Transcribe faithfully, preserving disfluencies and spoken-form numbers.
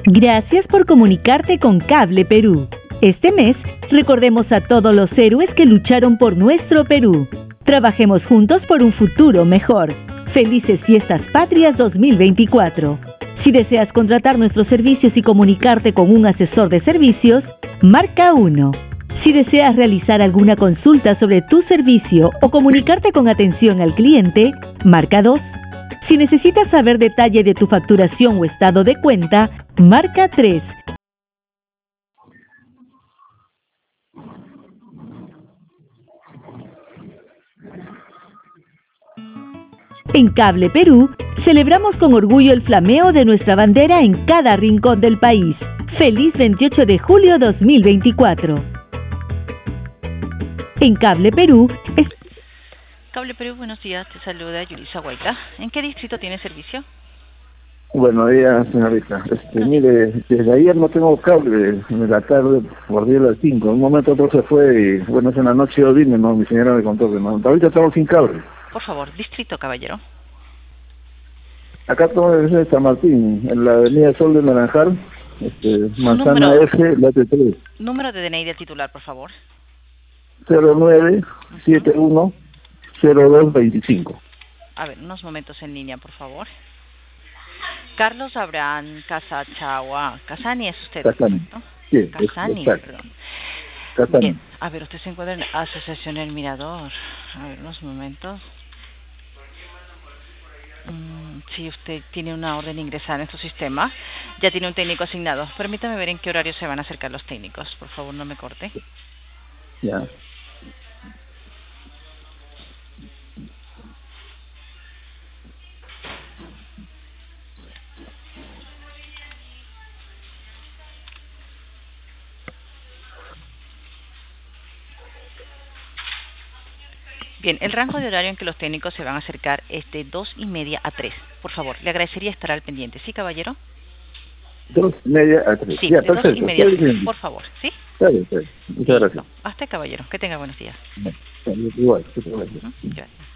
Gracias por comunicarte con Cable Perú. Este mes, recordemos a todos los héroes que lucharon por nuestro Perú. Trabajemos juntos por un futuro mejor. Felices Fiestas Patrias dos mil veinticuatro. Si deseas contratar nuestros servicios y comunicarte con un asesor de servicios, marca uno. Si deseas realizar alguna consulta sobre tu servicio o comunicarte con atención al cliente, marca dos. Si necesitas saber detalle de tu facturación o estado de cuenta, marca tres. En Cable Perú, celebramos con orgullo el flameo de nuestra bandera en cada rincón del país. ¡Feliz veintiocho de julio dos mil veinticuatro! En Cable Perú... Es... Cable Perú, buenos días, te saluda Yulisa Huayta. ¿En qué distrito tiene servicio? Buenos días, señorita. Este, mire, desde ayer no tengo cable, en la tarde por día a las cinco. En un momento otro se fue y, bueno, es en la noche yo vine, ¿no? Mi señora me contó que no. Ahorita estamos sin cable. Por favor, distrito, caballero. Acá estamos en San Martín, en la avenida Sol de Naranjal, este, manzana Número, F, late tres. Número de D N I del titular, por favor. cero nueve siete uno cero dos veinticinco. A ver, unos momentos en línea, por favor. Carlos Abraham Casachagua. Casani es usted, Casani. ¿no? Sí, Casani, exacto. perdón. Casani. Bien, a ver, usted se encuentra en Asociación El Mirador. A ver, unos momentos. Mm, sí, usted tiene una orden ingresada en su sistema. Ya tiene un técnico asignado. Permítame ver en qué horario se van a acercar los técnicos. Por favor, no me corte. Ya. Bien, el rango de horario en que los técnicos se van a acercar es de dos y media a tres. Por favor, le agradecería estar al pendiente. ¿Sí, caballero? Dos y media a tres. Sí, Ya, de dos perfecto. y media a Está tres, bien. por favor. ¿Sí? Está bien, está bien. Muchas gracias. Hasta, caballero. Que tenga buenos días. Igual, igual. Ujú, gracias.